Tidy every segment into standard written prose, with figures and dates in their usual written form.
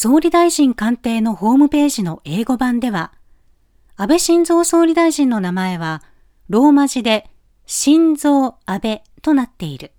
総理大臣官邸のホームページの英語版では、安倍晋三総理大臣の名前はローマ字で晋三安倍となっている。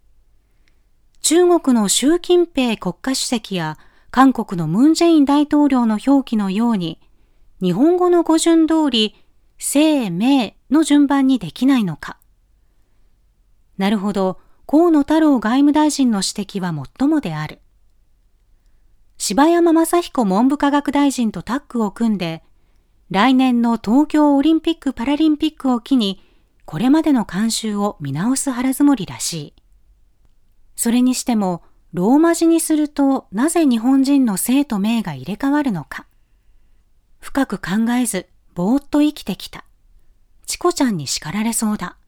中国の習近平国家主席や韓国のムン・ジェイン大統領の表記のように、日本語の語順通り、姓名の順番にできないのか。なるほど、河野太郎外務大臣の指摘はもっともである。柴山昌彦文部科学大臣とタッグを組んで、来年の東京オリンピック・パラリンピックを機に、これまでの慣習を見直す腹積もりらしい。それにしても、ローマ字にするとなぜ日本人の姓と名が入れ替わるのか。深く考えず、ぼーっと生きてきた。チコちゃんに叱られそうだ。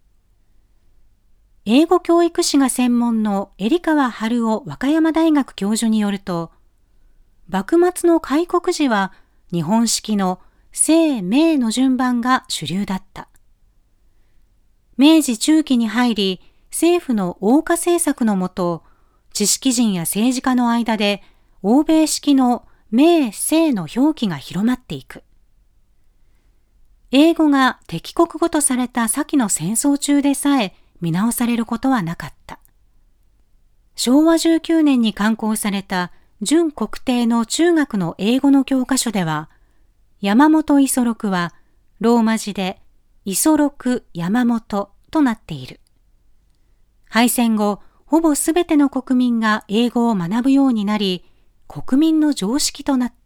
英語教育史が専門の衿川春夫和歌山大学教授によると、幕末の開国時は日本式の姓名の順番が主流だった。明治中期に入り、政府の欧化政策のもと、知識人や政治家の間で欧米式の名姓の表記が広まっていく。英語が敵国語とされた先の戦争中でさえ見直されることはなかった。昭和19年に刊行された準国定の中学の英語の教科書では、山本五十六はローマ字で五十六山本となっている。敗戦後、ほぼすべての国民が英語を学ぶようになり、国民の常識となった。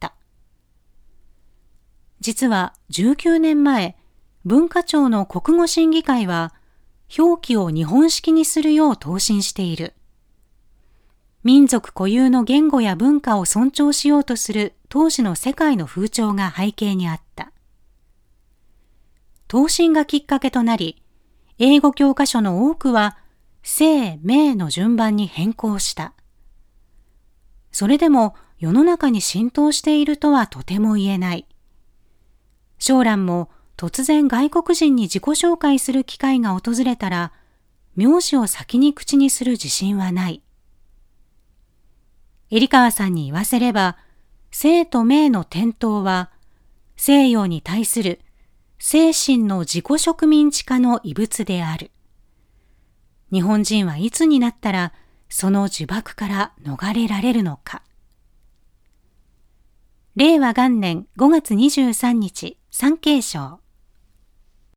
実は19年前、文化庁の国語審議会は、表記を日本式にするよう答申している。民族固有の言語や文化を尊重しようとする当時の世界の風潮が背景にあった。答申がきっかけとなり、英語教科書の多くは、姓名の順番に変更した。それでも世の中に浸透しているとはとても言えない。将来も突然外国人に自己紹介する機会が訪れたら、名字を先に口にする自信はない。衿川さんに言わせれば、姓と名の転倒は、西洋に対する精神の自己植民地化の遺物である。日本人はいつになったら、その呪縛から逃れられるのか。令和元年5月23日、産経省。